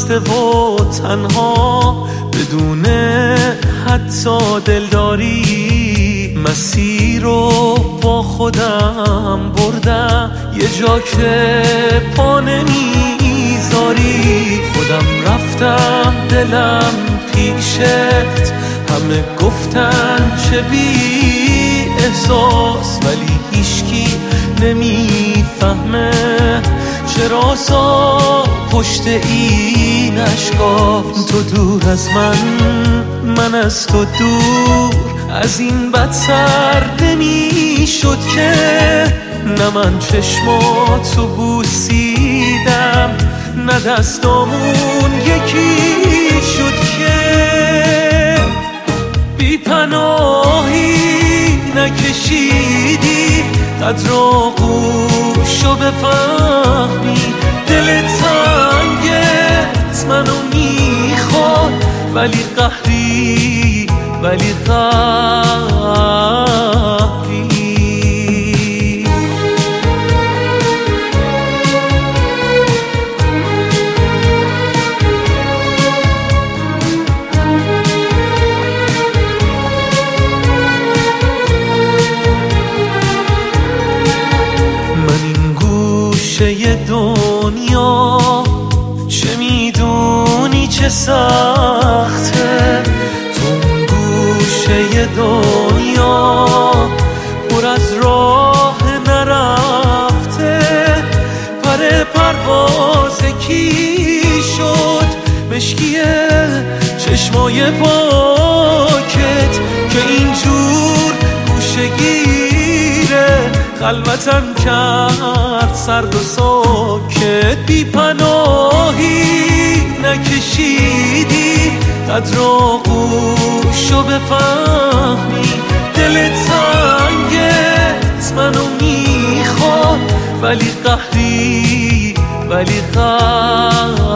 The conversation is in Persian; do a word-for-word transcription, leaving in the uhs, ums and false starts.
خسته و تنها بدون حتی دلداری، مسیر رو با خودم بردم یه جا که پا نمیذاری. خودم رفتم دلم پیشت، همه گفتن چه بی احساس، ولی هیچکی نمیفهمه چه رازا پشت این اشکاست. تو دور از من، من از تو دور، از این بدتر نمیشد که نه من چشماتو بوسیدم نه دستامون یکی شد که بی پناهی نکشیدی قدر آغوشو بفهمی. دل تنگت منو میخواد ولی قهری، ولی قهری. چه دنیا چه میدونی چه سخته، تو اون گوشه دنیا پر از راه نرفته. پر پرواز کی شد مشکیه چشمای پاکت که اینجور گوشه گیره خلوتم کرد سرد و ساکت. بی پناهی نکشیدی قدر آغوشو بفهمی. دل تنگت منو میخواد ولی قهری، ولی قهری.